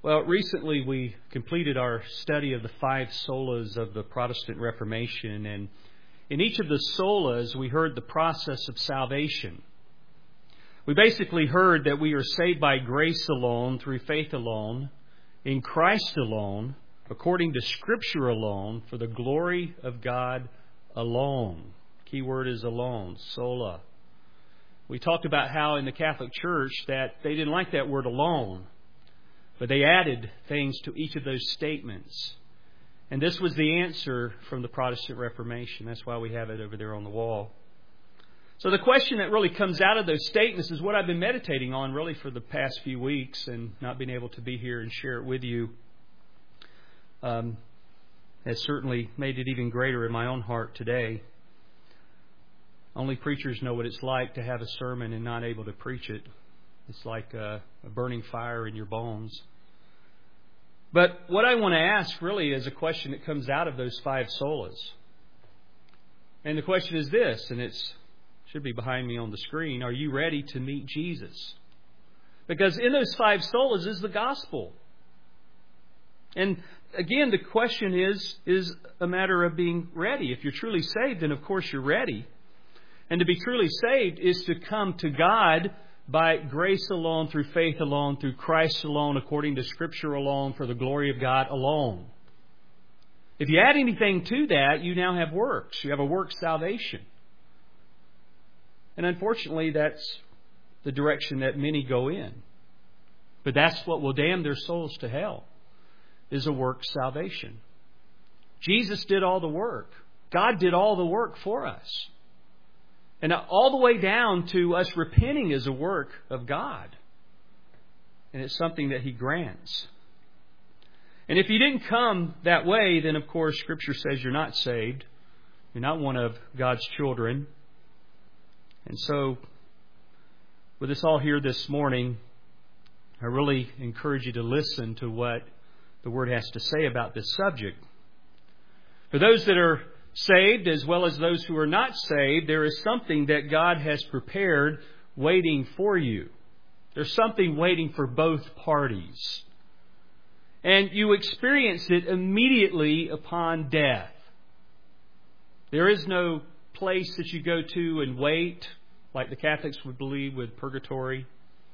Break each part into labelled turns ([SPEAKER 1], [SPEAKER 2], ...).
[SPEAKER 1] Well, recently we completed our study of the 5 solas of the Protestant Reformation, and in each of the solas we heard the process of salvation. We basically heard that we are saved by grace alone, through faith alone, in Christ alone, according to Scripture alone, for the glory of God alone. Key word is alone, sola. We talked about how in the Catholic Church that they didn't like that word alone, but they added things to each of those statements. And this was the answer from the Protestant Reformation. That's why we have it over there on the wall. So the question that really comes out of those statements is what I've been meditating on really for the past few weeks, and not being able to be here and share it with you has certainly made it even greater in my own heart today. Only preachers know what it's like to have a sermon and not able to preach it. It's like a burning fire in your bones. But what I want to ask really is a question that comes out of those 5 solas. And the question is this, and it should be behind me on the screen: are you ready to meet Jesus? Because in those 5 solas is the gospel. And again, the question is a matter of being ready. If you're truly saved, then of course you're ready. And to be truly saved is to come to God by grace alone, through faith alone, through Christ alone, according to Scripture alone, for the glory of God alone. If you add anything to that, you now have works. You have a work salvation. And unfortunately, that's the direction that many go in. But that's what will damn their souls to hell, is a work salvation. Jesus did all the work. God did all the work for us. And all the way down to us repenting is a work of God. And it's something that He grants. And if you didn't come that way, then of course Scripture says you're not saved. You're not one of God's children. And so, with us all here this morning, I really encourage you to listen to what the Word has to say about this subject. For those that are saved as well as those who are not saved, there is something that God has prepared waiting for you. There's something waiting for both parties. And you experience it immediately upon death. There is no place that you go to and wait, like the Catholics would believe with purgatory.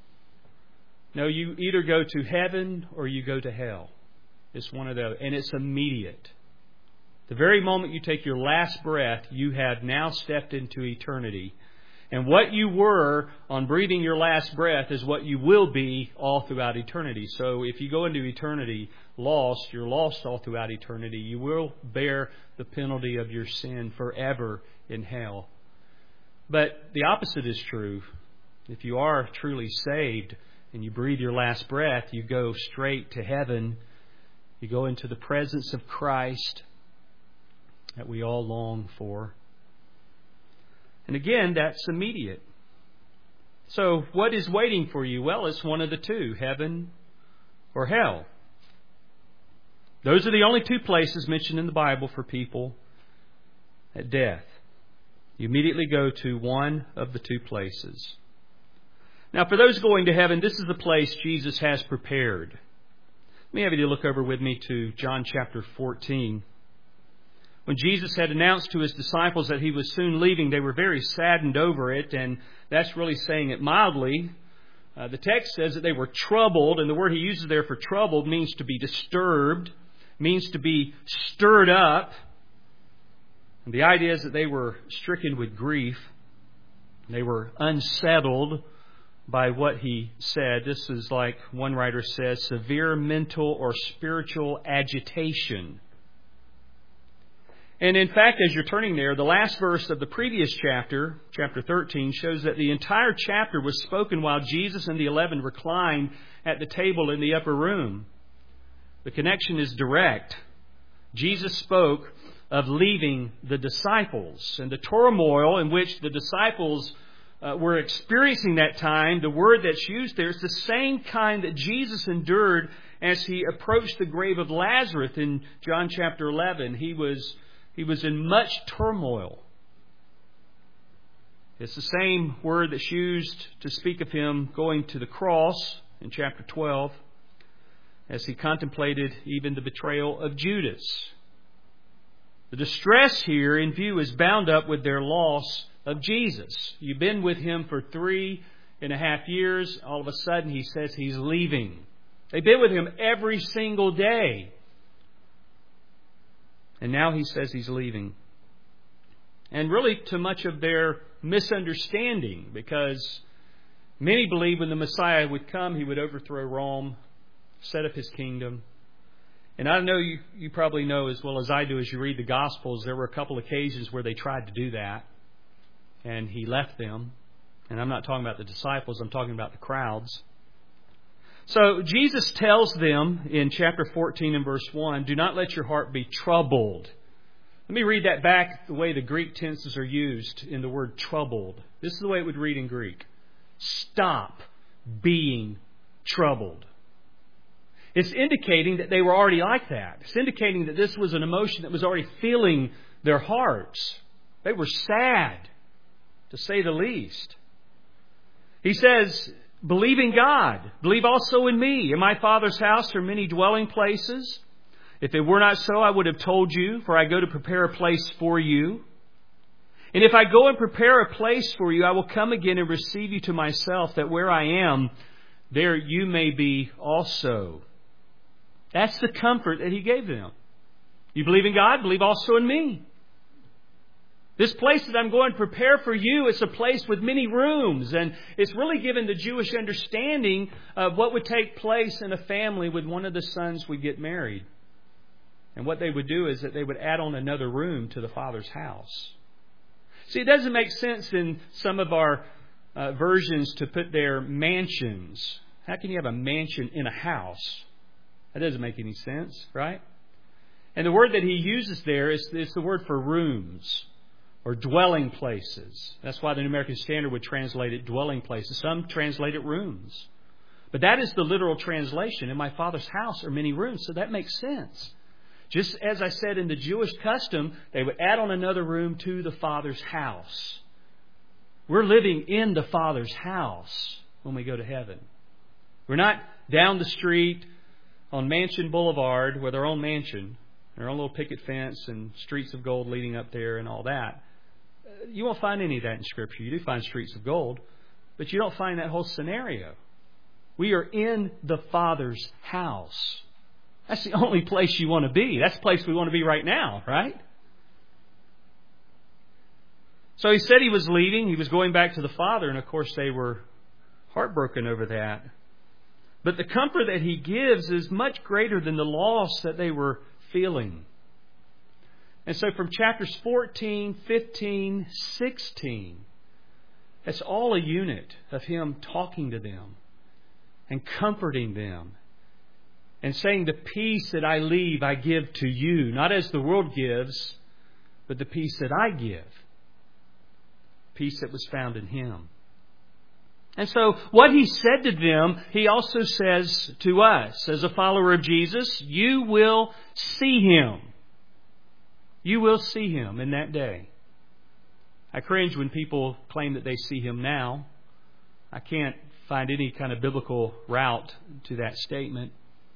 [SPEAKER 1] No, you either go to heaven or you go to hell. It's one of those, and it's immediate. The very moment you take your last breath, you have now stepped into eternity. And what you were on breathing your last breath is what you will be all throughout eternity. So if you go into eternity lost, you're lost all throughout eternity. You will bear the penalty of your sin forever in hell. But the opposite is true. If you are truly saved and you breathe your last breath, you go straight to heaven. You go into the presence of Christ that we all long for. And again, that's immediate. So what is waiting for you? Well, it's one of the two, heaven or hell. Those are the only 2 places mentioned in the Bible for people at death. You immediately go to one of the 2 places. Now, for those going to heaven, this is the place Jesus has prepared. Let me have you look over with me to John chapter 14. When Jesus had announced to His disciples that He was soon leaving, they were very saddened over it, and that's really saying it mildly. The text says that they were troubled, and the word He uses there for troubled means to be disturbed, means to be stirred up. And the idea is that they were stricken with grief. They were unsettled by what He said. This is, like one writer says, severe mental or spiritual agitation. And in fact, as you're turning there, the last verse of the previous chapter, chapter 13, shows that the entire chapter was spoken while Jesus and the 11 reclined at the table in the upper room. The connection is direct. Jesus spoke of leaving the disciples, and the turmoil in which the disciples were experiencing that time. The word that's used there is the same kind that Jesus endured as He approached the grave of Lazarus in John chapter 11. He was in much turmoil. It's the same word that's used to speak of Him going to the cross in chapter 12. as he contemplated even the betrayal of Judas. The distress here in view is bound up with their loss of Jesus. You've been with him for 3.5 years. All of a sudden he says he's leaving. They've been with him every single day. And now he says he's leaving. And really to much of their misunderstanding, because many believed when the Messiah would come, he would overthrow Rome, set up his kingdom. And I know you probably know as well as I do as you read the Gospels, there were a couple occasions where they tried to do that. And he left them. And I'm not talking about the disciples, I'm talking about the crowds. So Jesus tells them in chapter 14 and verse 1, do not let your heart be troubled. Let me read that back the way the Greek tenses are used in the word troubled. This is the way it would read in Greek. Stop being troubled. It's indicating that they were already like that. It's indicating that this was an emotion that was already filling their hearts. They were sad, to say the least. He says, believe in God. Believe also in me. In my Father's house are many dwelling places. If it were not so, I would have told you, for I go to prepare a place for you. And if I go and prepare a place for you, I will come again and receive you to myself, that where I am, there you may be also. That's the comfort that he gave them. You believe in God? Believe also in me. This place that I'm going to prepare for you, it's a place with many rooms. And it's really given the Jewish understanding of what would take place in a family with one of the sons would get married. And what they would do is that they would add on another room to the father's house. See, it doesn't make sense in some of our versions to put their mansions. How can you have a mansion in a house? That doesn't make any sense, right? And the word that he uses there is the word for rooms or dwelling places. That's why the New American Standard would translate it dwelling places. Some translate it rooms. But that is the literal translation. In my Father's house are many rooms. So that makes sense. Just as I said in the Jewish custom, they would add on another room to the Father's house. We're living in the Father's house when we go to heaven. We're not down the street on Mansion Boulevard with our own mansion, our own little picket fence and streets of gold leading up there and all that. You won't find any of that in Scripture. You do find streets of gold, but you don't find that whole scenario. We are in the Father's house. That's the only place you want to be. That's the place we want to be right now, right? So he said he was leaving. He was going back to the Father. And of course they were heartbroken over that. But the comfort that he gives is much greater than the loss that they were feeling. And so from chapters 14, 15, 16, that's all a unit of him talking to them and comforting them. And saying, the peace that I leave, I give to you. Not as the world gives, but the peace that I give. Peace that was found in him. And so what he said to them, he also says to us. As a follower of Jesus, you will see him. You will see him in that day. I cringe when people claim that they see him now. I can't find any kind of biblical route to that statement.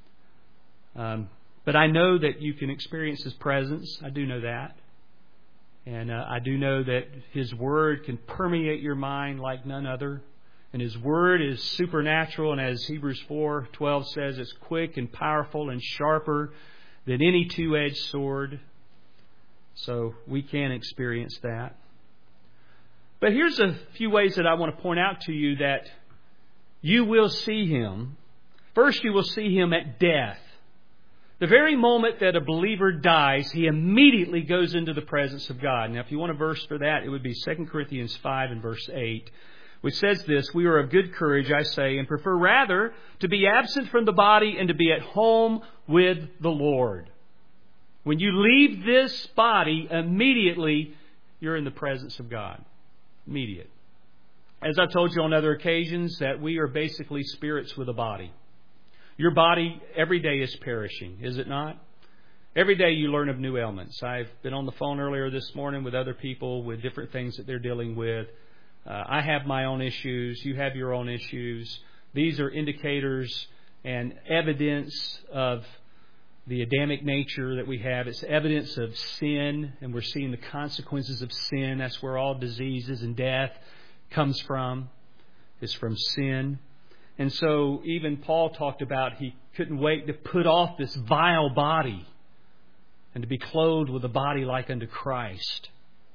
[SPEAKER 1] But I know that you can experience his presence. I do know that. And I do know that his word can permeate your mind like none other. And his word is supernatural. And as Hebrews 4:12 says, it's quick and powerful and sharper than any two-edged sword. So we can experience that. But here's a few ways that I want to point out to you that you will see him. First, you will see him at death. The very moment that a believer dies, he immediately goes into the presence of God. Now, if you want a verse for that, it would be 2 Corinthians 5 and verse 8, which says this, we are of good courage, I say, and prefer rather to be absent from the body and to be at home with the Lord. When you leave this body, immediately you're in the presence of God. Immediate. As I've told you on other occasions, that we are basically spirits with a body. Your body every day is perishing, is it not? Every day you learn of new ailments. I've been on the phone earlier this morning with other people with different things that they're dealing with. I have my own issues. You have your own issues. These are indicators and evidence of the Adamic nature that we have. It's evidence of sin, and we're seeing the consequences of sin. That's where all diseases and death comes from. It's from sin. And so even Paul talked about he couldn't wait to put off this vile body and to be clothed with a body like unto Christ.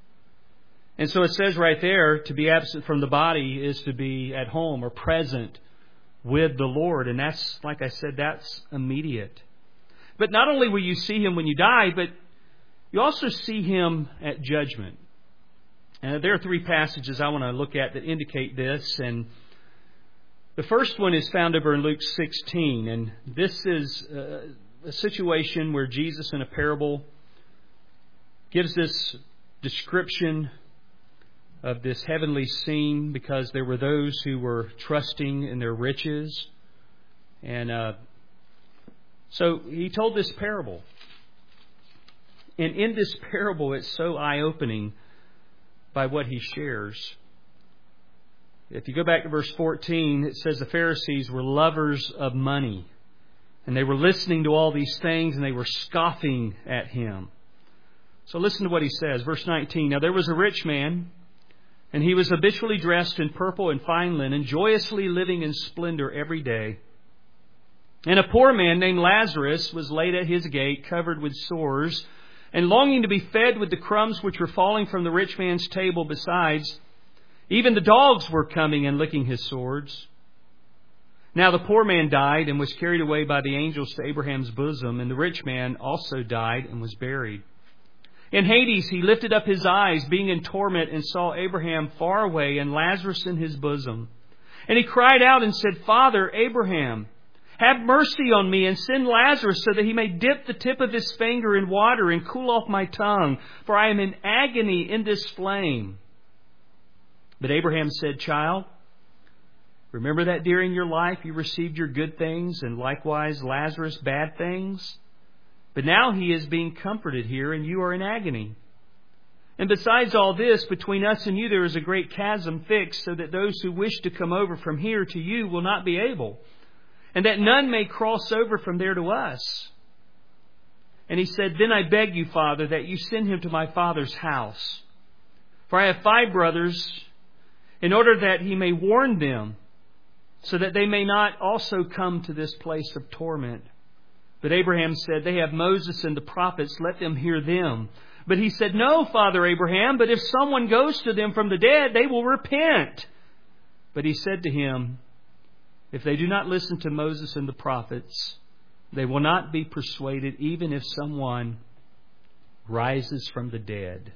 [SPEAKER 1] And so it says right there, to be absent from the body is to be at home or present with the Lord. And that's, like I said, that's immediate. But not only will you see Him when you die, but you also see Him at judgment. And there are 3 passages I want to look at that indicate this. And the first one is found over in Luke 16. And this is a situation where Jesus in a parable gives this description of this heavenly scene, because there were those who were trusting in their riches. And so he told this parable. And in this parable, it's so eye-opening by what he shares. If you go back to verse 14, it says the Pharisees were lovers of money. And they were listening to all these things, and they were scoffing at him. So listen to what he says. Verse 19, now there was a rich man, and he was habitually dressed in purple and fine linen, joyously living in splendor every day. And a poor man named Lazarus was laid at his gate, covered with sores, and longing to be fed with the crumbs which were falling from the rich man's table. Besides, even the dogs were coming and licking his sores. Now the poor man died and was carried away by the angels to Abraham's bosom, and the rich man also died and was buried. In Hades he lifted up his eyes, being in torment, and saw Abraham far away and Lazarus in his bosom. And he cried out and said, Father Abraham, have mercy on me, and send Lazarus so that he may dip the tip of his finger in water and cool off my tongue, for I am in agony in this flame. But Abraham said, Child, remember that during your life you received your good things, and likewise Lazarus bad things. But now he is being comforted here, and you are in agony. And besides all this, between us and you there is a great chasm fixed, so that those who wish to come over from here to you will not be able, and that none may cross over from there to us. And he said, Then I beg you, Father, that you send him to my father's house. For I have 5 brothers, in order that he may warn them, so that they may not also come to this place of torment. But Abraham said, They have Moses and the prophets, let them hear them. But he said, No, Father Abraham, but if someone goes to them from the dead, they will repent. But he said to him, If they do not listen to Moses and the prophets, they will not be persuaded, even if someone rises from the dead.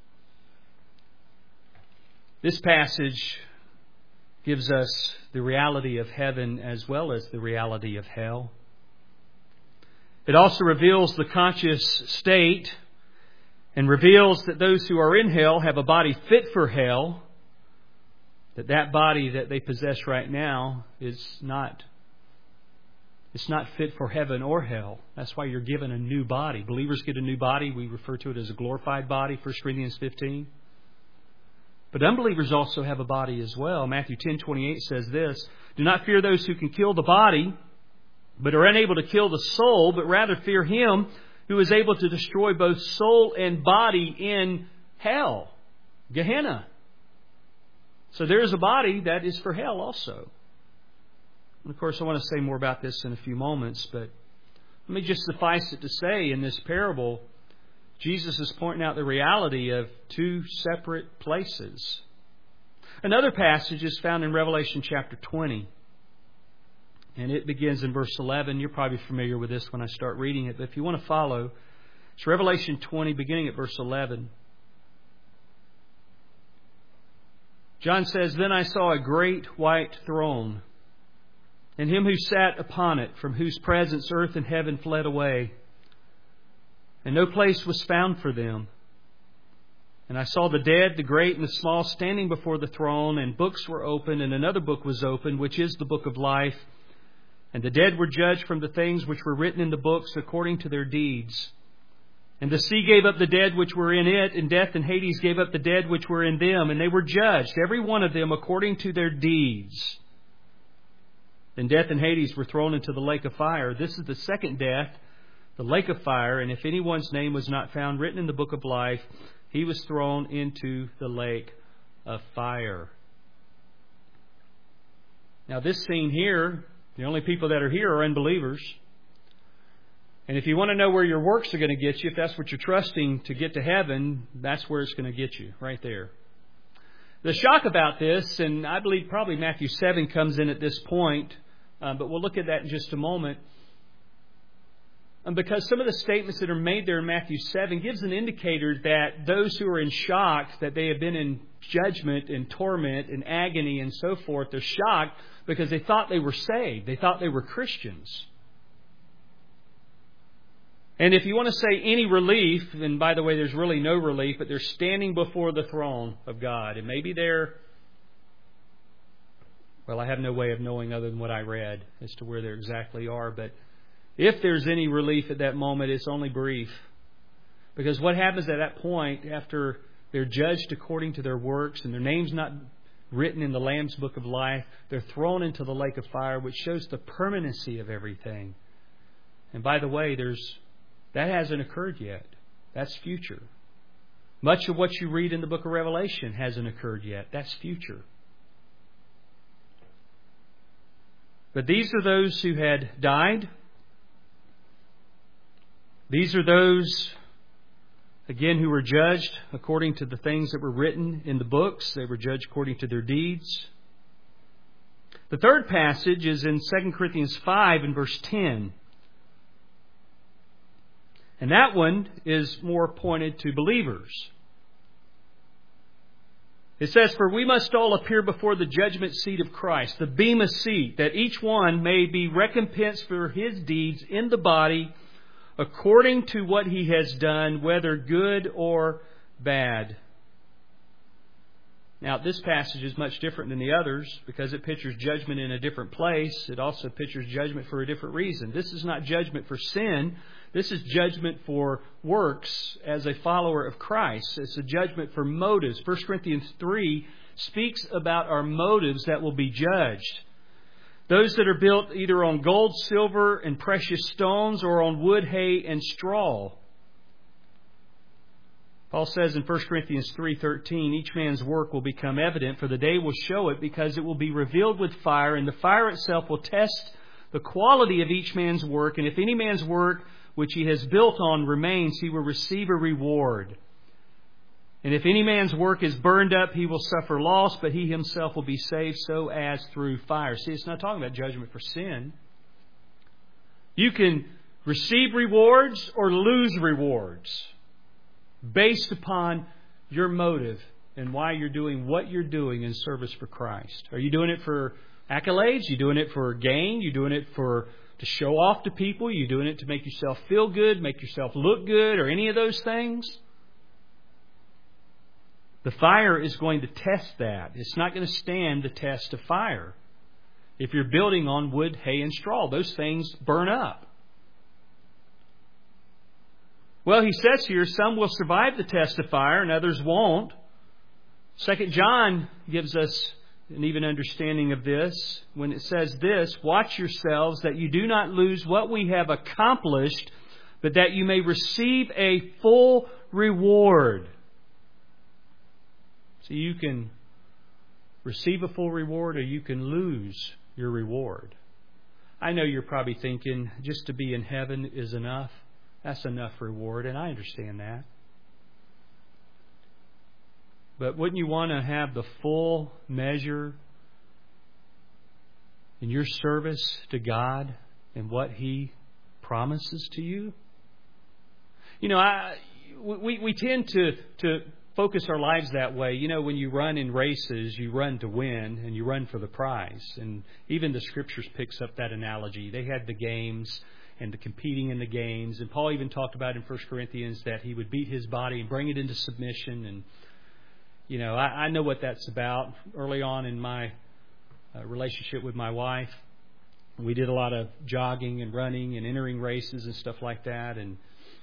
[SPEAKER 1] This passage gives us the reality of heaven as well as the reality of hell. It also reveals the conscious state and reveals that those who are in hell have a body fit for hell, that body that they possess right now is not fit for heaven or hell. That's why you're given a new body. Believers get a new body. We refer to it as a glorified body, 1 Corinthians 15. But unbelievers also have a body as well. Matthew 10:28 says this, Do not fear those who can kill the body, but are unable to kill the soul, but rather fear him who is able to destroy both soul and body in hell, Gehenna. So there is a body that is for hell also. And of course, I want to say more about this in a few moments, but let me just suffice it to say, in this parable, Jesus is pointing out the reality of 2 separate places. Another passage is found in Revelation chapter 20. And it begins in verse 11. You're probably familiar with this when I start reading it. But if you want to follow, it's Revelation 20, beginning at verse 11. John says, Then I saw a great white throne, and him who sat upon it, from whose presence earth and heaven fled away, and no place was found for them. And I saw the dead, the great and the small, standing before the throne, and books were opened, and another book was opened, which is the book of life. And the dead were judged from the things which were written in the books according to their deeds. And the sea gave up the dead which were in it, and death and Hades gave up the dead which were in them, and they were judged, every one of them according to their deeds. Then death and Hades were thrown into the lake of fire. This is the second death, the lake of fire. And if anyone's name was not found written in the book of life, he was thrown into the lake of fire. Now this scene here, the only people that are here are unbelievers. And if you want to know where your works are going to get you, if that's what you're trusting to get to heaven, that's where it's going to get you, right there. The shock about this, and I believe probably Matthew 7 comes in at this point, but we'll look at that in just a moment. Because some of the statements that are made there in Matthew 7 gives an indicator that those who are in shock, that they have been in judgment and torment and agony and so forth, they're shocked because they thought they were saved. They thought they were Christians. And if you want to say any relief, and by the way, there's really no relief, but they're standing before the throne of God. And maybe they're, well, I have no way of knowing other than what I read as to where they exactly are. But if there's any relief at that moment, it's only brief. Because what happens at that point, after they're judged according to their works and their name's not written in the Lamb's Book of Life, they're thrown into the lake of fire, which shows the permanency of everything. And by the way, that hasn't occurred yet. That's future. Much of what you read in the book of Revelation hasn't occurred yet. That's future. But these are those who had died. These are those, again, who were judged according to the things that were written in the books. They were judged according to their deeds. The third passage is in 2 Corinthians 5 and verse 10. And that one is more pointed to believers. It says, "For we must all appear before the judgment seat of Christ, the bema seat, that each one may be recompensed for his deeds in the body, according to what he has done, whether good or bad." Now, this passage is much different than the others because it pictures judgment in a different place. It also pictures judgment for a different reason. This is not judgment for sin. This is judgment for works as a follower of Christ. It's a judgment for motives. 1 Corinthians 3 speaks about our motives that will be judged. Those that are built either on gold, silver, and precious stones, or on wood, hay, and straw. Paul says in 1 Corinthians 3:13, "Each man's work will become evident, for the day will show it, because it will be revealed with fire, and the fire itself will test the quality of each man's work. And if any man's work which he has built on remains, he will receive a reward. And if any man's work is burned up, he will suffer loss, but he himself will be saved, so as through fire." See, it's not talking about judgment for sin. You can receive rewards or lose rewards based upon your motive and why you're doing what you're doing in service for Christ. Are you doing it for accolades? Are you doing it for gain? Are you doing it to show off to people? Are you doing it to make yourself feel good, make yourself look good, or any of those things? The fire is going to test that. It's not going to stand the test of fire. If you're building on wood, hay, and straw, those things burn up. Well, he says here, some will survive the test of fire and others won't. 2 John gives us an even understanding of this when it says this, "Watch yourselves that you do not lose what we have accomplished, but that you may receive a full reward." So you can receive a full reward or you can lose your reward. I know you're probably thinking, just to be in heaven is enough. That's enough reward, and I understand that. But wouldn't you want to have the full measure in your service to God and what He promises to you? You know, we tend to focus our lives that way. You know, when you run in races, you run to win and you run for the prize. And even the Scriptures picks up that analogy. They had the games and the competing in the games. And Paul even talked about in 1 Corinthians that he would beat his body and bring it into submission. And, you know, I know what that's about. Early on in my relationship with my wife, we did a lot of jogging and running and entering races and stuff like that. And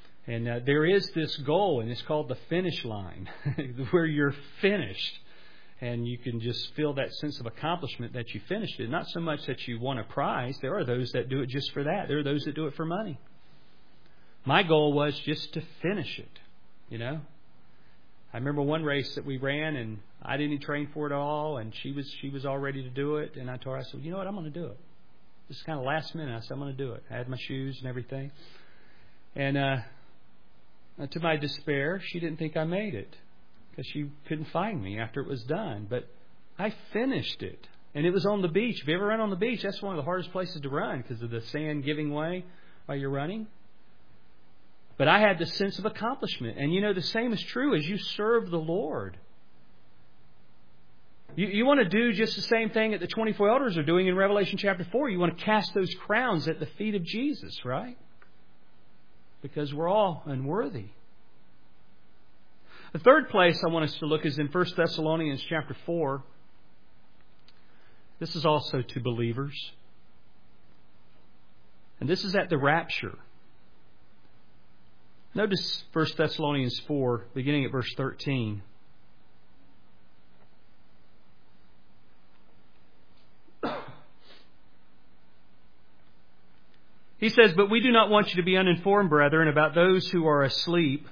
[SPEAKER 1] there is this goal, and it's called the finish line, where you're finished. And you can just feel that sense of accomplishment that you finished it. Not so much that you won a prize. There are those that do it just for that. There are those that do it for money. My goal was just to finish it, you know. I remember one race that we ran, and I didn't train for it at all, and she was all ready to do it. And I told her, I said, you know what, I'm going to do it. This is kind of last minute. I said, I'm going to do it. I had my shoes and everything. And to my despair, she didn't think I made it because she couldn't find me after it was done. But I finished it. And it was on the beach. If you ever run on the beach, that's one of the hardest places to run because of the sand giving way while you're running. But I had the sense of accomplishment. And you know, the same is true as you serve the Lord. You want to do just the same thing that the 24 elders are doing in Revelation chapter 4. You want to cast those crowns at the feet of Jesus, right? Because we're all unworthy. The third place I want us to look is in 1 Thessalonians chapter 4. This is also to believers. And this is at the rapture. Notice 1 Thessalonians 4, beginning at verse 13. He says, "But we do not want you to be uninformed, brethren, about those who are asleep,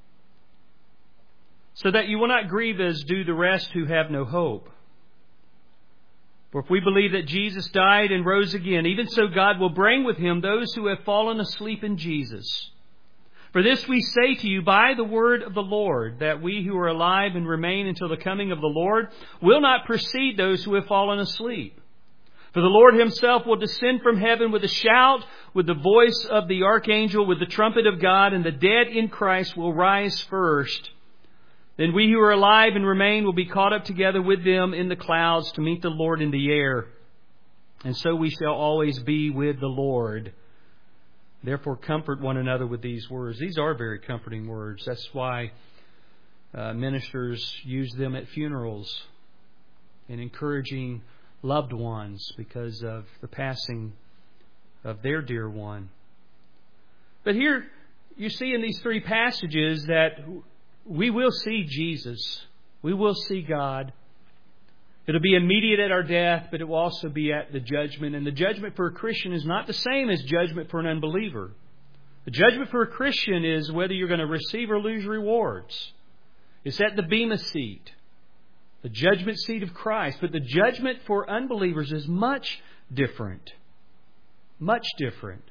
[SPEAKER 1] so that you will not grieve as do the rest who have no hope. For if we believe that Jesus died and rose again, even so God will bring with Him those who have fallen asleep in Jesus. For this we say to you by the word of the Lord, that we who are alive and remain until the coming of the Lord will not precede those who have fallen asleep. For the Lord Himself will descend from heaven with a shout, with the voice of the archangel, with the trumpet of God, and the dead in Christ will rise first. Then we who are alive and remain will be caught up together with them in the clouds to meet the Lord in the air. And so we shall always be with the Lord. Therefore comfort one another with these words." These are very comforting words. That's why ministers use them at funerals and encouraging loved ones because of the passing of their dear one. But here you see in these three passages that we will see Jesus. We will see God. It'll be immediate at our death, but it will also be at the judgment. And the judgment for a Christian is not the same as judgment for an unbeliever. The judgment for a Christian is whether you're going to receive or lose rewards. It's at the Bema seat, the judgment seat of Christ. But the judgment for unbelievers is much different. Much different.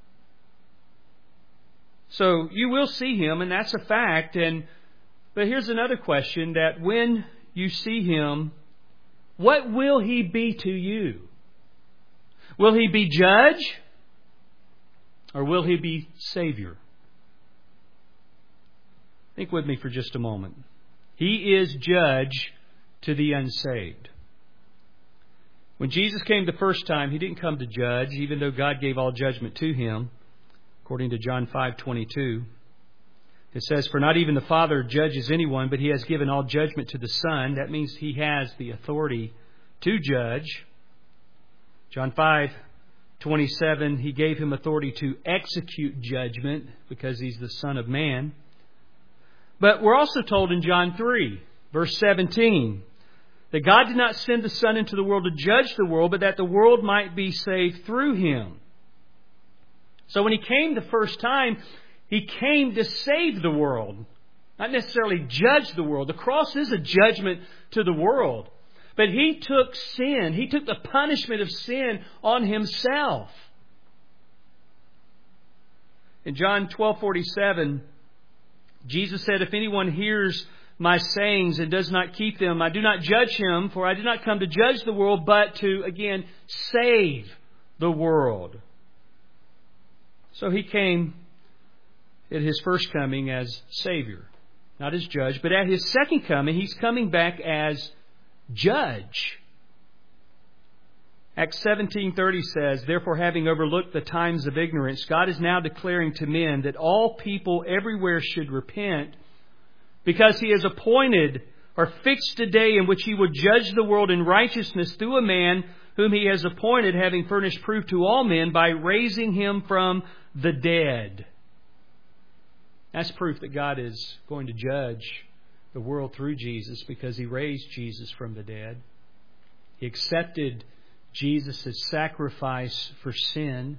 [SPEAKER 1] So you will see Him, and that's a fact. But here's another question, that when you see Him, what will He be to you? Will He be judge? Or will He be Savior? Think with me for just a moment. He is judge to the unsaved. When Jesus came the first time, He didn't come to judge, even though God gave all judgment to Him, according to John 5:22. It says, "For not even the Father judges anyone, but He has given all judgment to the Son." That means He has the authority to judge. John 5:27, He gave Him authority to execute judgment because He's the Son of Man. But we're also told in John 3, verse 17, that God did not send the Son into the world to judge the world, but that the world might be saved through Him. So when He came the first time, He came to save the world, not necessarily judge the world. The cross is a judgment to the world. But He took sin. He took the punishment of sin on Himself. In John 12:47, Jesus said, "If anyone hears my sayings and does not keep them, I do not judge him, for I did not come to judge the world, but to," again, "save the world." So He came at His first coming as Savior, not as judge. But at His second coming, He's coming back as judge. Acts 17:30 says, "Therefore, having overlooked the times of ignorance, God is now declaring to men that all people everywhere should repent, because He has appointed or fixed a day in which He would judge the world in righteousness through a man whom He has appointed, having furnished proof to all men by raising Him from the dead." That's proof that God is going to judge the world through Jesus because He raised Jesus from the dead. He accepted Jesus' sacrifice for sin.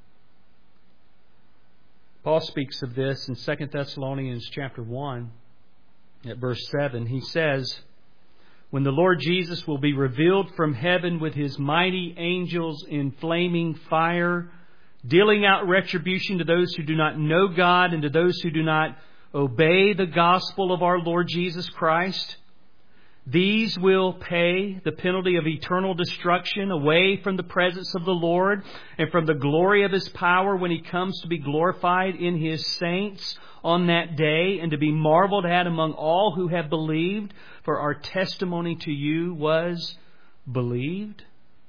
[SPEAKER 1] Paul speaks of this in 2 Thessalonians chapter 1 at verse 7. He says, when the Lord Jesus will be revealed from heaven with His mighty angels in flaming fire, dealing out retribution to those who do not know God and to those who do not obey the gospel of our Lord Jesus Christ. These will pay the penalty of eternal destruction away from the presence of the Lord and from the glory of His power when He comes to be glorified in His saints on that day and to be marveled at among all who have believed. For our testimony to you was believed.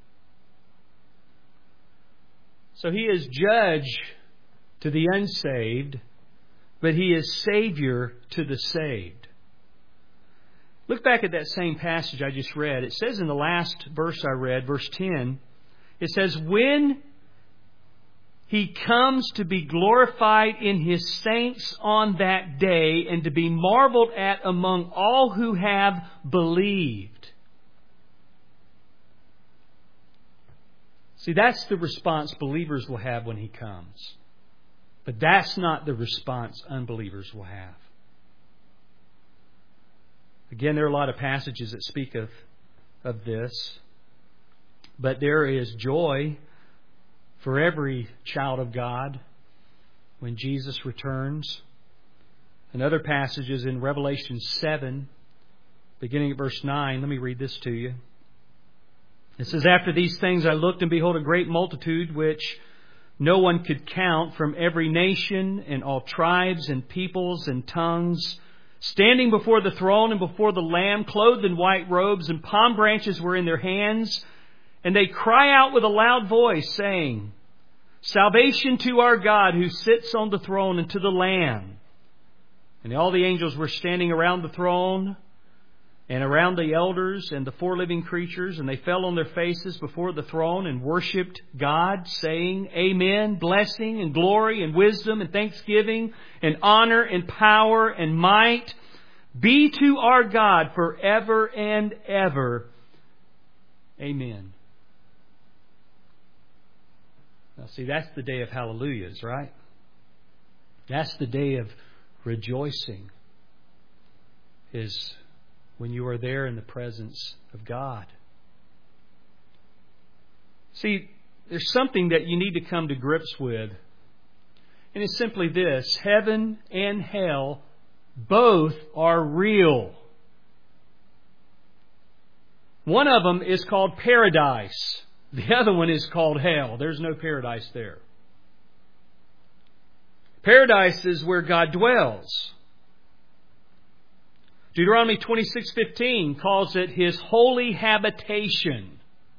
[SPEAKER 1] So He is judge to the unsaved, but He is Savior to the saved. Look back at that same passage I just read. It says in the last verse I read, verse 10, it says, when He comes to be glorified in His saints on that day and to be marveled at among all who have believed. See, that's the response believers will have when He comes. But that's not the response unbelievers will have. Again, there are a lot of passages that speak of this. But there is joy for every child of God when Jesus returns. Another passage is in Revelation 7, beginning at verse 9. Let me read this to you. It says, after these things I looked, and behold, a great multitude, which no one could count, from every nation and all tribes and peoples and tongues, standing before the throne and before the Lamb, clothed in white robes, and palm branches were in their hands. And they cry out with a loud voice, saying, salvation to our God who sits on the throne and to the Lamb. And all the angels were standing around the throne and around the elders and the four living creatures, and they fell on their faces before the throne and worshipped God, saying, amen, blessing and glory and wisdom and thanksgiving and honor and power and might be to our God forever and ever. Amen. Now see, that's the day of hallelujahs, right? That's the day of rejoicing, is when you are there in the presence of God. See, there's something that you need to come to grips with. And it's simply this: heaven and hell both are real. One of them is called paradise. The other one is called hell. There's no paradise there. Paradise is where God dwells. Deuteronomy 26:15 calls it His holy habitation.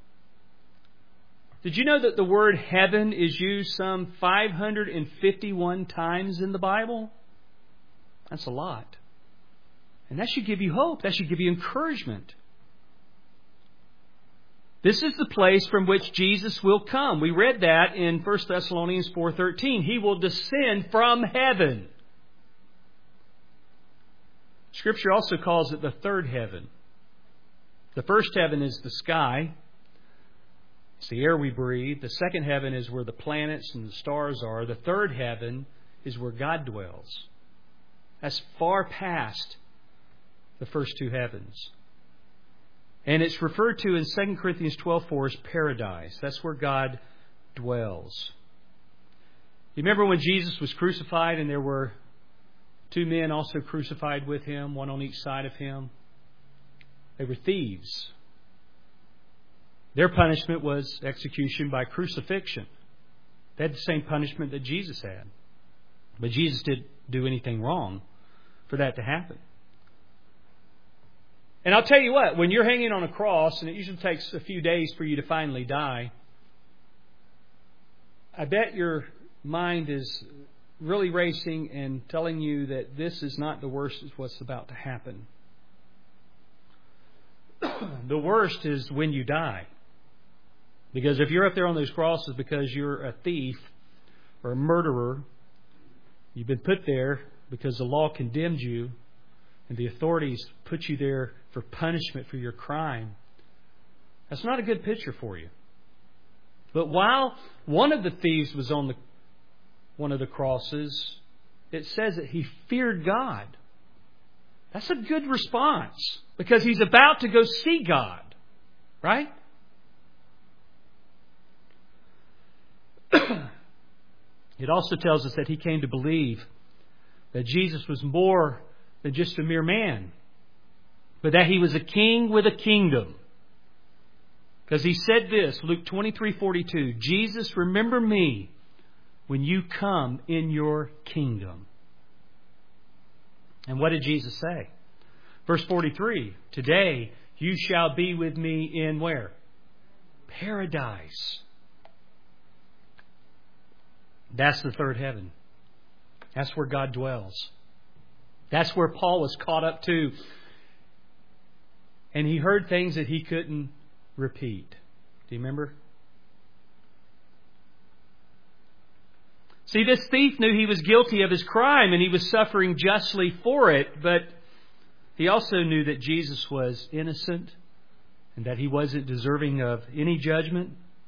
[SPEAKER 1] Did you know that the word heaven is used some 551 times in the Bible? That's a lot. And that should give you hope. That should give you encouragement. This is the place from which Jesus will come. We read that in 1 Thessalonians 4:13. He will descend from heaven. Scripture also calls it the third heaven. The first heaven is the sky. It's the air we breathe. The second heaven is where the planets and the stars are. The third heaven is where God dwells. That's far past the first two heavens. And it's referred to in 2 Corinthians 12:4 as paradise. That's where God dwells. You remember when Jesus was crucified and there were two men also crucified with Him, one on each side of Him? They were thieves. Their punishment was execution by crucifixion. They had the same punishment that Jesus had. But Jesus didn't do anything wrong for that to happen. And I'll tell you what, when you're hanging on a cross, and it usually takes a few days for you to finally die, I bet your mind is really racing and telling you that this is not the worst of what's about to happen. The worst is when you die. Because if you're up there on those crosses because you're a thief or a murderer, you've been put there because the law condemned you, and the authorities put you there for punishment for your crime, that's not a good picture for you. But while one of the thieves was on one of the crosses, it says that he feared God. That's a good response because he's about to go see God. Right? It also tells us that he came to believe that Jesus was more than just a mere man, but that he was a king with a kingdom. Because he said this, Luke 23:42, Jesus, remember me when you come in your kingdom. And what did Jesus say? Verse 43, today you shall be with me in where? Paradise. That's the third heaven. That's where God dwells. That's where Paul was caught up to. And he heard things that he couldn't repeat. Do you remember? See, this thief knew he was guilty of his crime and he was suffering justly for it, but he also knew that Jesus was innocent and that he wasn't deserving of any judgment.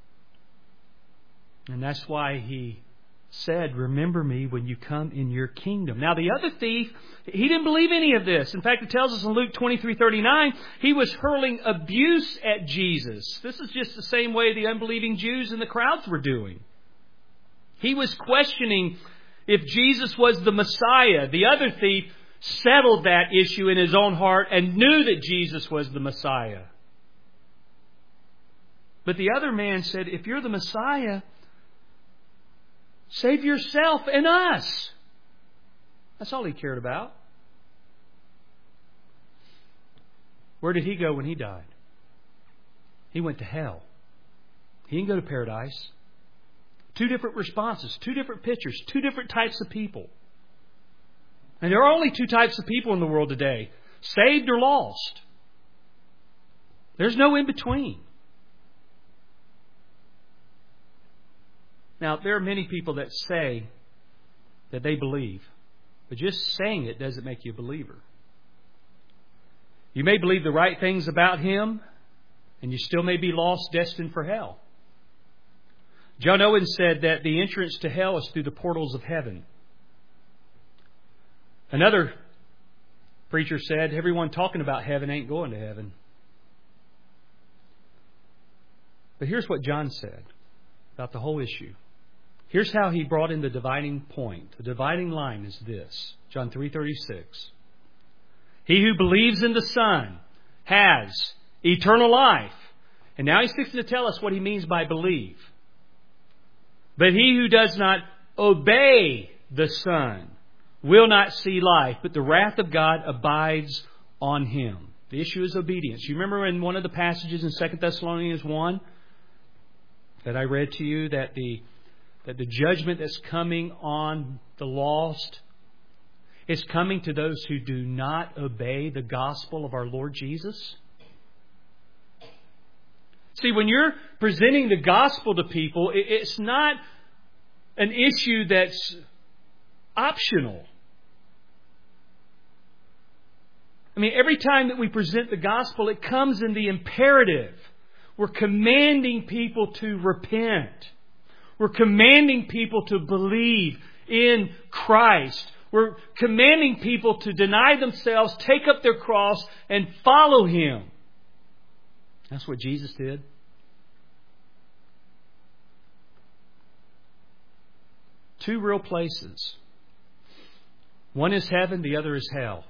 [SPEAKER 1] And that's why he said, remember me when you come in your kingdom. Now the other thief, he didn't believe any of this. In fact, it tells us in Luke 23:39, he was hurling abuse at Jesus. This is just the same way the unbelieving Jews in the crowds were doing. He was questioning if Jesus was the Messiah. The other thief settled that issue in his own heart and knew that Jesus was the Messiah. But the other man said, if you're the Messiah, save yourself and us. That's all he cared about. Where did he go when he died? He went to hell. He didn't go to paradise. Two different responses, two different pictures, two different types of people. And there are only two types of people in the world today, saved or lost. There's no in between. Now, there are many people that say that they believe, but just saying it doesn't make you a believer. You may believe the right things about Him, and you still may be lost, destined for hell. John Owen said that the entrance to hell is through the portals of heaven. Another preacher said, everyone talking about heaven ain't going to heaven. But here's what John said about the whole issue. Here's how he brought in the dividing point. The dividing line is this. John 3:36. He who believes in the Son has eternal life. And now he's fixing to tell us what he means by believe. But he who does not obey the Son will not see life, but the wrath of God abides on him. The issue is obedience. You remember in one of the passages in 2 Thessalonians 1 that I read to you that the judgment that's coming on the lost is coming to those who do not obey the gospel of our Lord Jesus? See, when you're presenting the gospel to people, it's not an issue that's optional. I mean, every time that we present the gospel, it comes in the imperative. We're commanding people to repent. We're commanding people to believe in Christ. We're commanding people to deny themselves, take up their cross, and follow Him. That's what Jesus did. Two real places. One is heaven, the other is hell.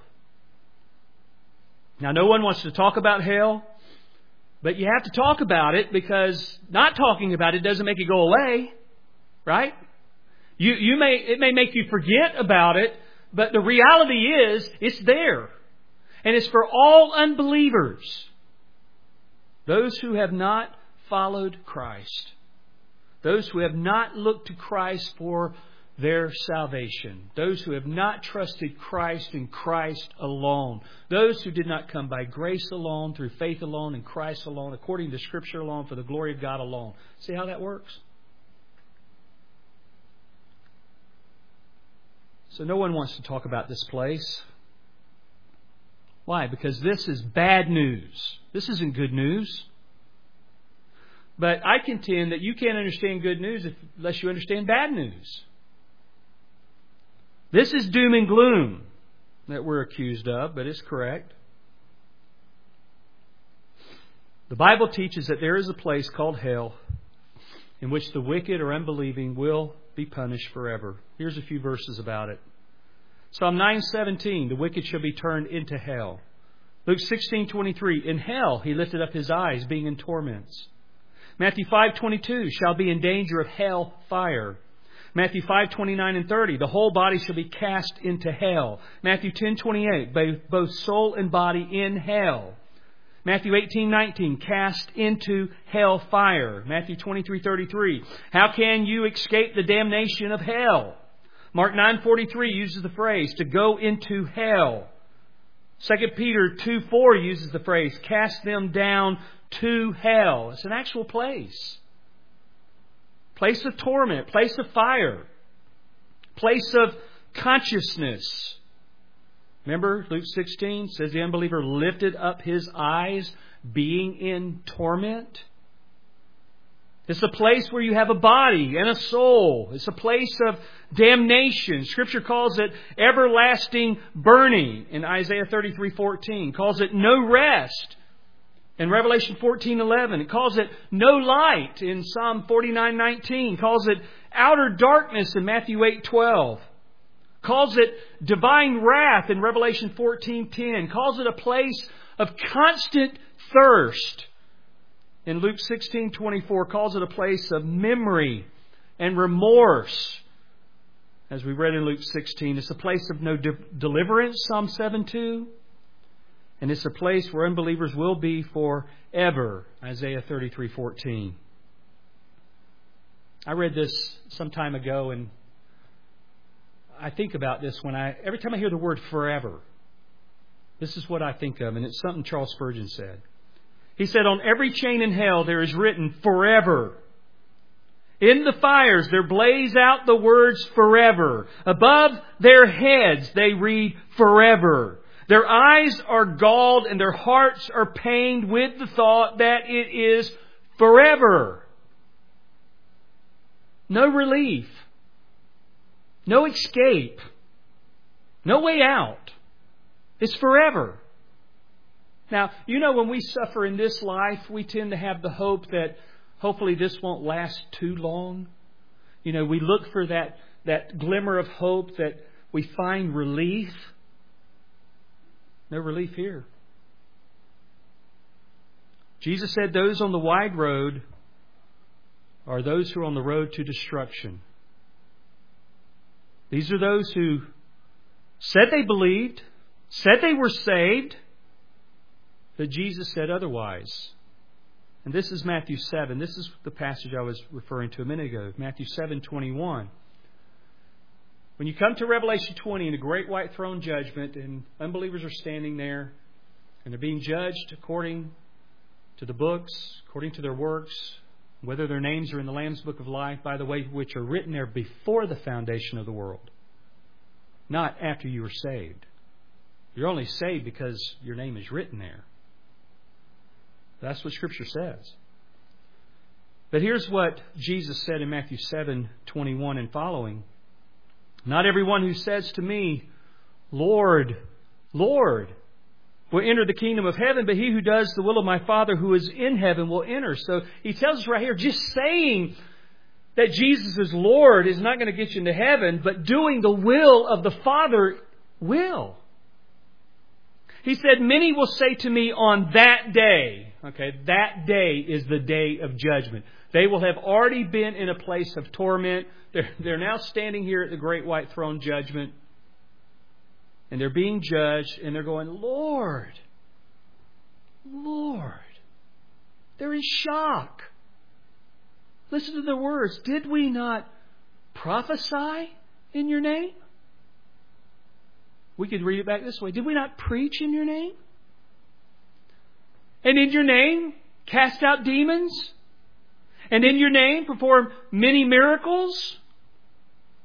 [SPEAKER 1] Now, no one wants to talk about hell, but you have to talk about it because not talking about it doesn't make it go away, right? It may make you forget about it, but the reality is it's there. And it's for all unbelievers. Those who have not followed Christ. Those who have not looked to Christ for their salvation. Those who have not trusted Christ and Christ alone. Those who did not come by grace alone, through faith alone, in Christ alone, according to Scripture alone, for the glory of God alone. See how that works? So no one wants to talk about this place. Why? Because this is bad news. This isn't good news. But I contend that you can't understand good news unless you understand bad news. This is doom and gloom that we're accused of, but it's correct. The Bible teaches that there is a place called hell in which the wicked or unbelieving will be punished forever. Here's a few verses about it. Psalm 9:17, the wicked shall be turned into hell. Luke 16:23, in hell he lifted up his eyes, being in torments. Matthew 5:22, shall be in danger of hell fire. Matthew 5:29 and 30, the whole body shall be cast into hell. Matthew 10:28, both soul and body in hell. Matthew 18:19, cast into hell fire. Matthew 23:33, how can you escape the damnation of hell? Mark 9:43 uses the phrase, to go into hell. 2 Peter 2:4 uses the phrase, cast them down to hell. It's an actual place. Place of torment, place of fire, place of consciousness. Remember, Luke 16 says the unbeliever lifted up his eyes, being in torment. It's a place where you have a body and a soul. It's a place of damnation. Scripture calls it everlasting burning in Isaiah 33:14. Calls it no rest in Revelation 14:11. It calls it no light in Psalm 49:19. Calls it outer darkness in Matthew 8:12. Calls it divine wrath in Revelation 14:10. Calls it a place of constant thirst in Luke 16:24. Calls it a place of memory and remorse. As we read in Luke 16, it's a place of no deliverance, Psalm 7:2. And it's a place where unbelievers will be forever, Isaiah 33:14. I read this some time ago, and I think about this every time I hear the word forever. This is what I think of, and it's something Charles Spurgeon said. He said, on every chain in hell there is written forever. In the fires there blaze out the words forever. Above their heads they read forever. Their eyes are galled and their hearts are pained with the thought that it is forever. No relief. No escape. No way out. It's forever. Now, when we suffer in this life, we tend to have the hope that hopefully this won't last too long. We look for that glimmer of hope that we find relief. No relief here. Jesus said those on the wide road are those who are on the road to destruction. These are those who said they believed, said they were saved, but Jesus said otherwise. And this is Matthew 7. This is the passage I was referring to a minute ago. Matthew 7:21. When you come to Revelation 20 in the great white throne judgment, and unbelievers are standing there, and they're being judged according to the books, according to their works, whether their names are in the Lamb's Book of Life, by the way, which are written there before the foundation of the world, not after you were saved. You're only saved because your name is written there. That's what Scripture says. But here's what Jesus said in Matthew 7:21 and following. Not everyone who says to me, Lord, Lord, will enter the kingdom of heaven, but he who does the will of my Father who is in heaven will enter. So he tells us right here, just saying that Jesus is Lord is not going to get you into heaven, but doing the will of the Father will. He said, many will say to me on that day. Okay, that day is the day of judgment. They will have already been in a place of torment. They're now standing here at the great white throne judgment. And they're being judged. And they're going, Lord, Lord. They're in shock. Listen to the words. Did we not prophesy in your name? We could read it back this way. Did we not preach in your name? And in your name cast out demons? And in your name perform many miracles?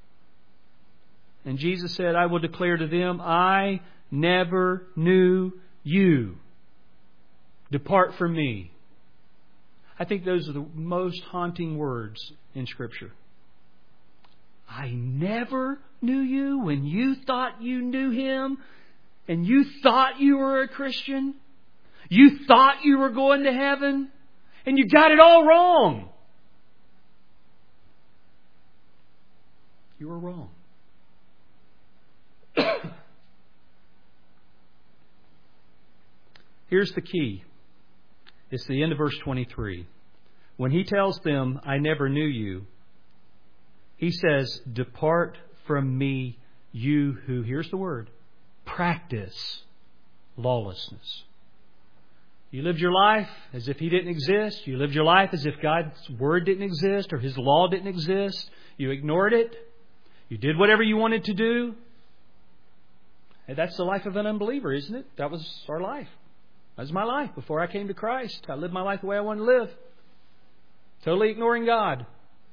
[SPEAKER 1] And Jesus said, I will declare to them, I never knew you, depart from me. I think those are the most haunting words in Scripture. I never knew you when you thought you knew Him and you thought you were a Christian. You thought you were going to heaven and you got it all wrong. You were wrong. Here's the key. It's the end of verse 23. When He tells them, I never knew you, He says, depart from me, you who, here's the word, practice lawlessness. You lived your life as if He didn't exist. You lived your life as if God's Word didn't exist or His law didn't exist. You ignored it. You did whatever you wanted to do. And that's the life of an unbeliever, isn't it? That was our life. That was my life before I came to Christ. I lived my life the way I wanted to live. Totally ignoring God.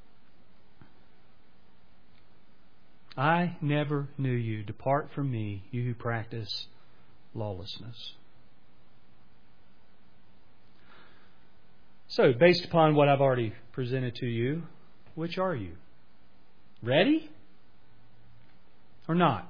[SPEAKER 1] I never knew you. Depart from me, you who practice lawlessness. So, based upon what I've already presented to you, which are you? Ready? Or not?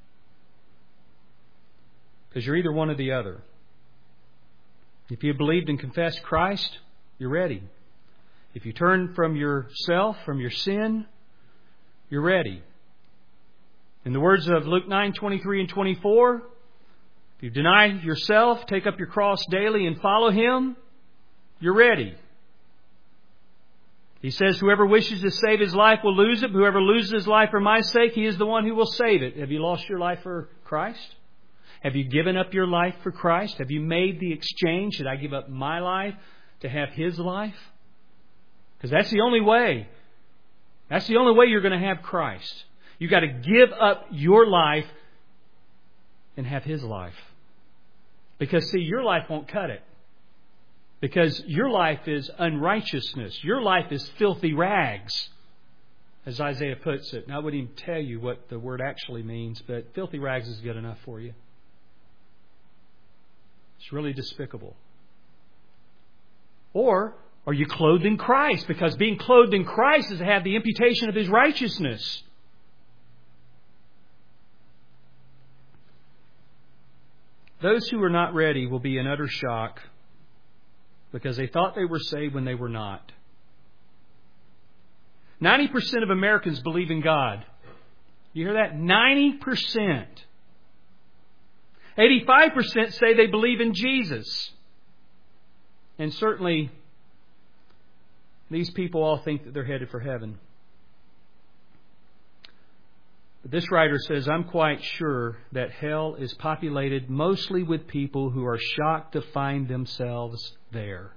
[SPEAKER 1] Because you're either one or the other. If you believed and confessed Christ, you're ready. If you turn from yourself, from your sin, you're ready. In the words of Luke 9:23 and 24, if you deny yourself, take up your cross daily and follow Him, you're ready. He says, whoever wishes to save his life will lose it. Whoever loses his life for my sake, he is the one who will save it. Have you lost your life for Christ? Have you given up your life for Christ? Have you made the exchange? Should I give up my life to have His life? Because that's the only way. That's the only way you're going to have Christ. You've got to give up your life and have His life. Because, see, your life won't cut it. Because your life is unrighteousness. Your life is filthy rags, as Isaiah puts it. And I wouldn't even tell you what the word actually means, but filthy rags is good enough for you. It's really despicable. Or are you clothed in Christ? Because being clothed in Christ is to have the imputation of His righteousness. Those who are not ready will be in utter shock because they thought they were saved when they were not. 90% of Americans believe in God. You hear that? 90%. 85% say they believe in Jesus. And certainly, these people all think that they're headed for heaven. But this writer says, I'm quite sure that hell is populated mostly with people who are shocked to find themselves there.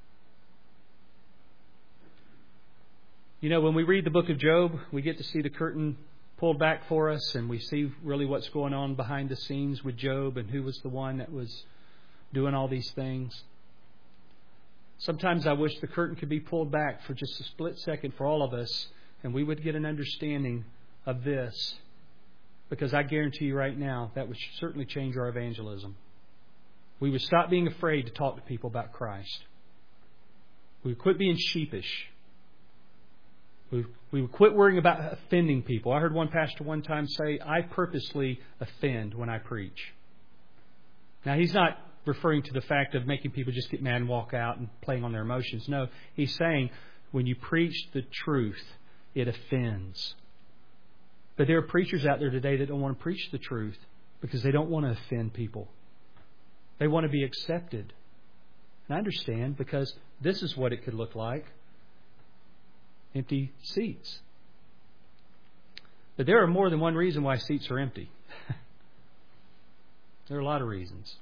[SPEAKER 1] You know, when we read the book of Job, we get to see the curtain pulled back for us, and we see really what's going on behind the scenes with Job and who was the one that was doing all these things. Sometimes I wish the curtain could be pulled back for just a split second for all of us, and we would get an understanding of this. Because I guarantee you right now, that would certainly change our evangelism. We would stop being afraid to talk to people about Christ. We would quit being sheepish. We would quit worrying about offending people. I heard one pastor one time say, I purposely offend when I preach. Now, he's not referring to the fact of making people just get mad and walk out and playing on their emotions. No, he's saying when you preach the truth, it offends. But there are preachers out there today that don't want to preach the truth because they don't want to offend people. They want to be accepted. And I understand, because this is what it could look like. Empty seats. But there are more than one reason why seats are empty. There are a lot of reasons.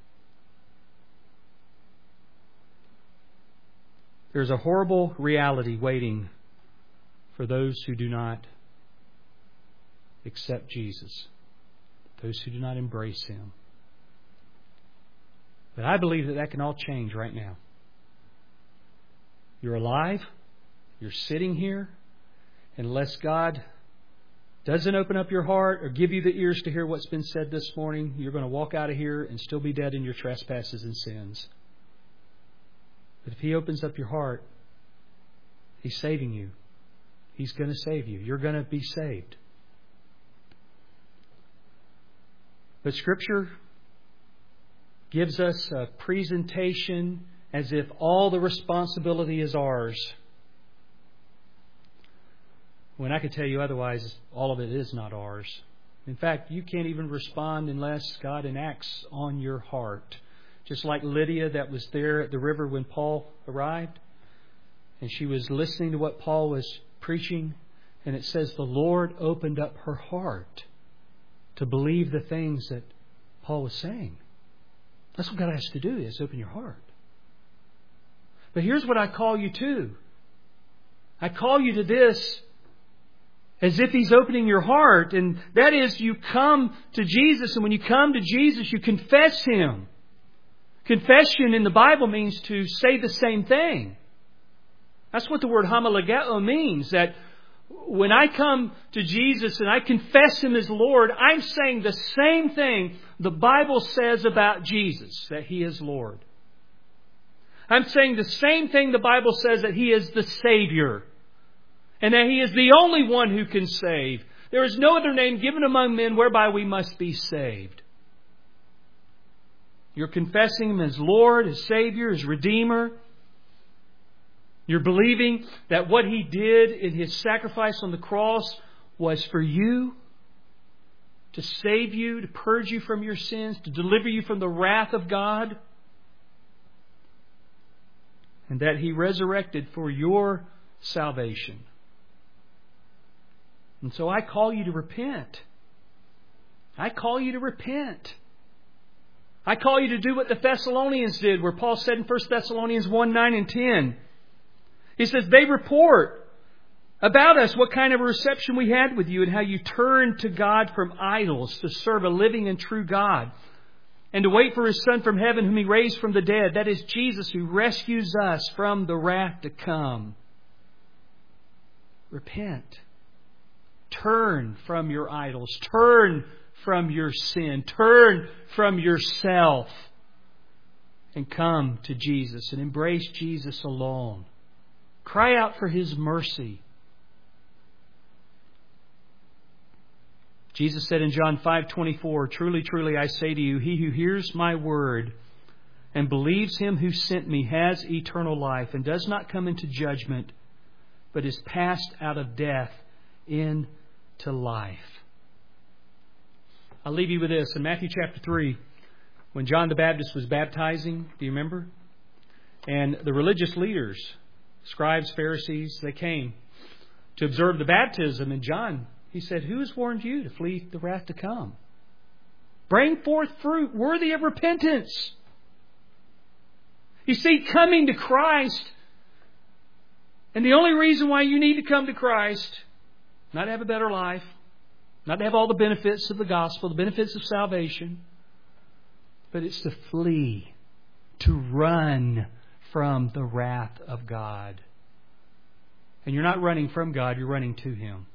[SPEAKER 1] There's a horrible reality waiting for those who do not accept Jesus, those who do not embrace Him. But I believe that can all change right now. You're alive. You're sitting here. Unless God doesn't open up your heart or give you the ears to hear what's been said this morning, you're going to walk out of here and still be dead in your trespasses and sins. But if He opens up your heart, He's saving you. He's going to save you. You're going to be saved. But Scripture gives us a presentation as if all the responsibility is ours. When I could tell you otherwise, all of it is not ours. In fact, you can't even respond unless God enacts on your heart. Just like Lydia that was there at the river when Paul arrived. And she was listening to what Paul was preaching. And it says the Lord opened up her heart to believe the things that Paul was saying. That's what God has to do, is open your heart. But here's what I call you to. I call you to this as if He's opening your heart. And that is, you come to Jesus. And when you come to Jesus, you confess Him. Confession in the Bible means to say the same thing. That's what the word homologeo means. That when I come to Jesus and I confess Him as Lord, I'm saying the same thing the Bible says about Jesus, that He is Lord. I'm saying the same thing the Bible says, that He is the Savior. And that He is the only one who can save. There is no other name given among men whereby we must be saved. You're confessing Him as Lord, as Savior, as Redeemer. You're believing that what He did in His sacrifice on the cross was for you, to save you, to purge you from your sins, to deliver you from the wrath of God. And that He resurrected for your salvation. And so I call you to repent. I call you to repent. I call you to do what the Thessalonians did, where Paul said in 1 Thessalonians 1, 9 and 10. He says, they report about us what kind of a reception we had with you and how you turned to God from idols to serve a living and true God and to wait for His Son from heaven whom He raised from the dead. That is Jesus, who rescues us from the wrath to come. Repent. Turn from your idols. Turn from your sin. Turn from yourself. And come to Jesus and embrace Jesus alone. Cry out for His mercy. Jesus said in John 5:24, truly, truly, I say to you, he who hears my word and believes Him who sent me has eternal life and does not come into judgment, but is passed out of death into life. I'll leave you with this. In Matthew chapter 3, when John the Baptist was baptizing, do you remember? And the religious leaders, scribes, Pharisees, they came to observe the baptism. And John, he said, who has warned you to flee the wrath to come? Bring forth fruit worthy of repentance. You see, coming to Christ, and the only reason why you need to come to Christ, not to have a better life, not to have all the benefits of the gospel, the benefits of salvation, but it's to flee, to run from the wrath of God. And you're not running from God, you're running to Him.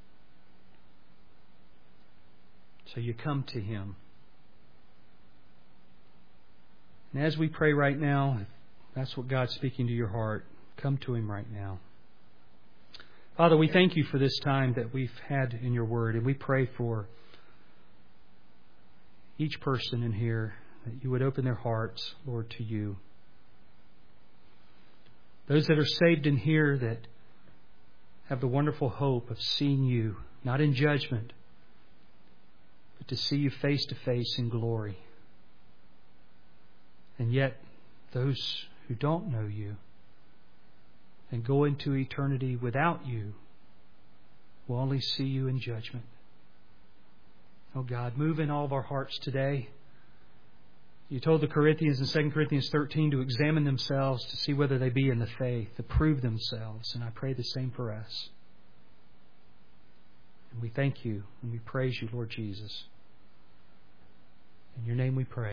[SPEAKER 1] So you come to Him. And as we pray right now, if that's what God's speaking to your heart, come to Him right now. Father, we thank You for this time that we've had in Your Word. And we pray for each person in here that You would open their hearts, Lord, to You. Those that are saved in here that have the wonderful hope of seeing You, not in judgment, but to see You face to face in glory. And yet, those who don't know You and go into eternity without You will only see You in judgment. Oh God, move in all of our hearts today. You told the Corinthians in 2 Corinthians 13 to examine themselves to see whether they be in the faith, to prove themselves. And I pray the same for us. And we thank You and we praise You, Lord Jesus. In Your name we pray.